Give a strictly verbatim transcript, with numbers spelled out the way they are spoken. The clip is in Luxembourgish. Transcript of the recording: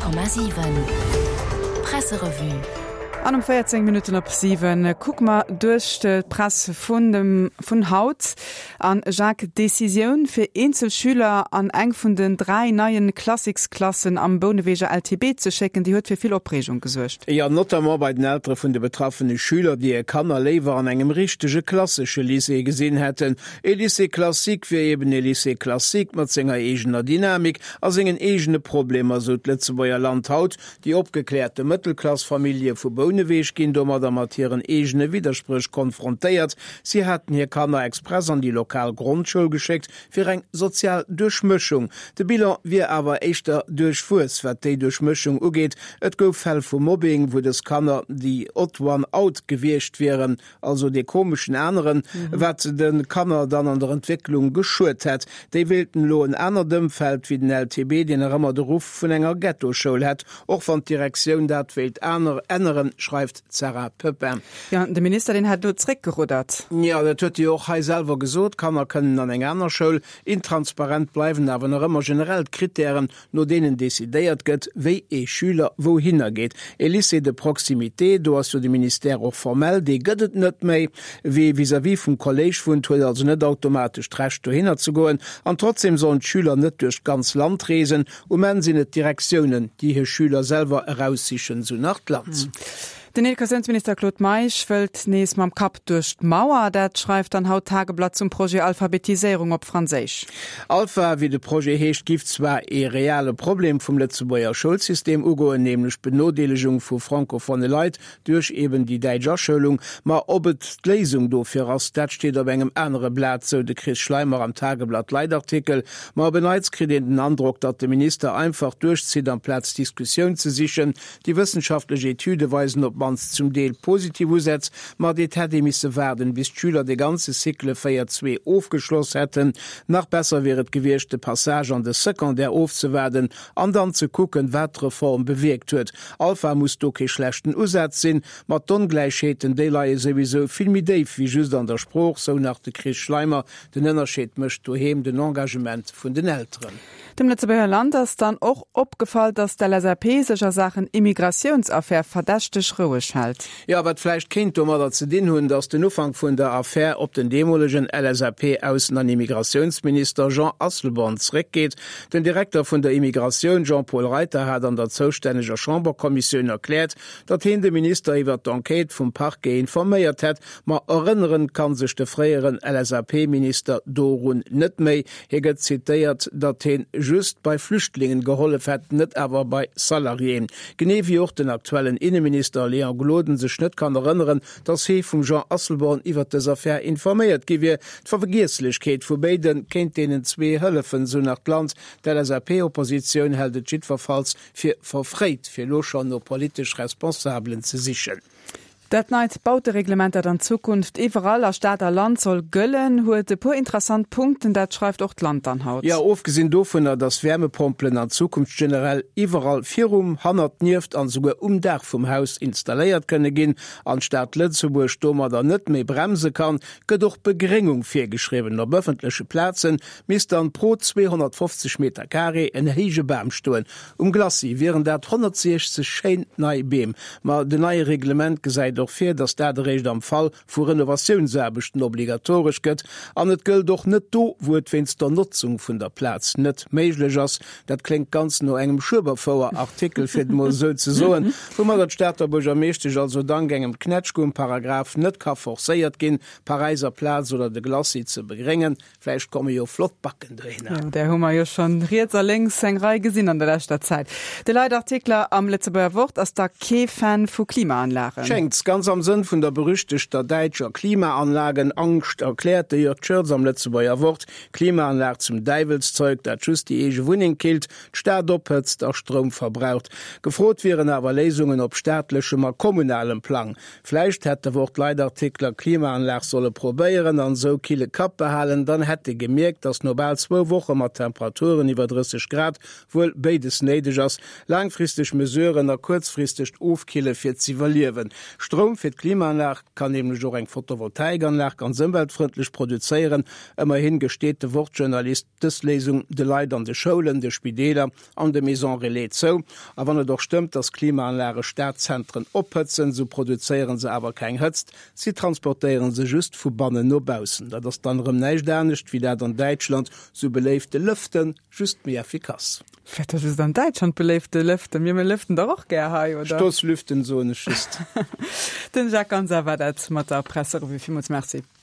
Komma sieben Presserevue. An um vierzehn Minuten op sieben guck mal durch de Presse vun dem vun Haut an Jacques Decision fir Einzelschüler an eng vun den drei neuen Klassiksklassen am Boneweger L T B zu checken, die huet fir viel Opregung gesuercht. Ja, notamment bei den Eltern vun de betroffene Schüler, die e Kanner lewer an engem richtige klassische Lycée gesinn hätten. E Lycée Klassik fir eben e Lycée Klassik mat senger egener Dynamik as engen egene Probleme so Letzebauer Land haut, die opgeklärte Mittelklassfamilie vu Boneweger Weg gin dommer der matieren egene Widersprüch konfrontéiert. Sie hatten hier Kanner Express an die lokal Grundschule geschickt fir eng sozial Durchmischung. De Bilan wie awer echtter durchfus, wat déi Durchmischung ugeht. Et gouf fell vu Mobbing, wo des Kanner die Odd One Out gewircht wären, also de komischen Äneren, mhm. wat den Kanner dann an der Entwicklung geschurt hat. Dei wilden lo en ennner Dëmfeld wie den L T B, den er immer de Ruf vun enger Ghettoschule hat, och van Direktion dat wild ennner enneren schreibt Sarah Pöppen. Ja, der Minister den hat dort gerudert. Ja, der tut ja auch selber gesot, kann er können an eng einer Schule intransparent bleiben, aber noch immer generell Kriterien, nur denen desideiert gött, wie e Schüler wohin er geht. Elise de Proximité, du hast du die Minister auch formell, die göttet net mei, wie vis-à-vis vom College von also nicht automatisch recht dahin zu gehen, und trotzdem sollen Schüler nicht durch ganz Land reisen, um man sie nicht Direktionen, die hier Schüler selber heraussichern, so nach Land. Hm. Den Edukationsminister Claude Meich wëlt nees mam Kap durch d'Mauer, dat schreift an Haut Tageblatt zum Projekt Alphabetisierung op Franzésisch. Alpha, wie de Projekt hecht, gift zwar e reale Problem vum Letzebauer Schulsystem ugoen, nämlich Benodeligung vu frankophone Leiit durch eben die Deitscherschulung, ma ob et Lesung dofir ass, dat steht op engem enere Blatt, so de Chris Schleimer am Tageblatt Leitartikel, ma beneitskrit den Andruck, dat de Minister einfach durchzieht am Platz Diskussion zu sichern. Die wissenschaftliche Etüde weisen op zum Deel positiv usetzt, ma dit hätte misse werden, bis Schüler de ganze Sikle feier zwei aufgeschloss hätten, nach besser wäret gewirchte Passage an de Sekundär aufzuwerden, an dann zu gucken, wat Reform bewirkt huet. Alpha muss do ke schlechten Usatz sinn, mat Ungleichheiten Delaie sowieso viel mi Dave wie just an der Spruch, so nach de Chris Schleimer den Ennnerscheet mcht du hem den Engagement vun den Älteren. Dem Letzebauer Land ist dann auch opgefallen, dass der L S A P secher Sachen Immigrationsaffaire verdächtig ruhig hält. Ja, wat vielleicht kennt du mal dazu den hun, dass den Ufang von der Affäre op den demolischen L S A P Außen- und Immigrationsminister Jean Asselborn zurückgeht. Den Direktor von der Immigration Jean-Paul Reiter hat an der zuständiger Chamberkommission erklärt, dat hin der Minister iwwer d'Enquete vom Parquet informiert hat, ma erinnern kann sich der freieren L S A P-Minister Dorun net mei. Hier get zitiert, dat hin just bei Flüchtlingen geholfen hat, net aber bei Salarien. Gene wie auch den aktuellen Innenminister Leon Gloden sich net kann erinnern, dass he vom Jean Asselborn iwwer des Affaire informiert gewie d'Ververgiesslichkeit vu beiden kennt denen zwei Höllefen so nach Land. Der L S A P-Opposition hält Schidverfalls fir verfreit fir Locher no politisch Responsablen zu sichern. Dat neit Bautereglement an Zukunft iwwerall a Staater Land soll gëllen, huet de pur interessant Punkten, dat schreift och Land anhaut. Ja, ofgesinn dofenner, dass Wärmepompen an Zukunft generell iwwerall virum hundert Nieft an sogar um Dach vom Haus installéiert könne gin, anstatt Lützeburg Stommer da net méi bremse kann, gët doch Begringung firgeschrieben op öffentliche Plätzen, mis dann pro zweihundertfünfzig Meter Carré en hege Bämstuen. Um Glasi wären dat hundertsechzig Schein nei Beem, ma de neue Reglement gesäit doch fir, dass der Recht am Fall vu Renovationsserbechten obligatorisch gëtt, an net gëll doch net do, wo et wenns der Nutzung vun der Platz net méiglech ass. Dat klingt ganz no engem Schubervouer Artikel fir mo so ze soen, wo man dat Städter Burgermeestech also dann engem Knetschkum Paragraph net ka forsäiert gin, Pariser Platz oder de Glasi ze begringen, Fläich komme jo flott backen hin. Ja, der Hummer jo schon Rierzer längs engrei gesinn an der letzter Zeit. De Leitartikler am Letzebauer Wort ass der Ke-Fan vu Klimaanlagen. Schenkt's ganz am Sinn vun der berüchtigter Deitscher Klimaanlagen Angst erklärte Jörg Tschirz am Letzebauer Wort Klimaanlage zum Deivelszeug, dat just die ege Wuning kilt, d'Staat ophëtzt, der Strom verbraucht. Gefrot wären aber Lesungen op staatlichem a kommunalem Plan. Fleicht hätte Wort Leitartikler Klimaanlage solle probéieren an so kile Kap behalen, dann hätte gemerkt, dass nobel zwei Wochen mat Temperaturen iwwer dreißig Grad wohl beides neidig ass, langfristig mesureuren er kurzfristig ofkille fir zivaluieren. Strom fir d Klimaanlag kann nämlich jo eng Photovoltaikanlag ganz umweltfreundlich produzieren. Immerhin gesteht de Wortjournalist des Lesung de Leid an de Schulen, de Spideler an de Maison Relais zo. Aber wann er doch stimmt, dass Klimaanlage Stadtzentren ophetzen, so produzieren sie aber kein Hëtzt. Sie transportieren se just vu bannen nobausen, da das dann rem neiich dernecht wie dat an Deutschland so belefte Lüften just mehr effikaz. Vetter ist an Deutschland belefte Lüfte, mir Lüften da auch ger ha oder Stoßlüften so ne schist. Den Jacques Anser war dat mat der Presse wie viel Merci.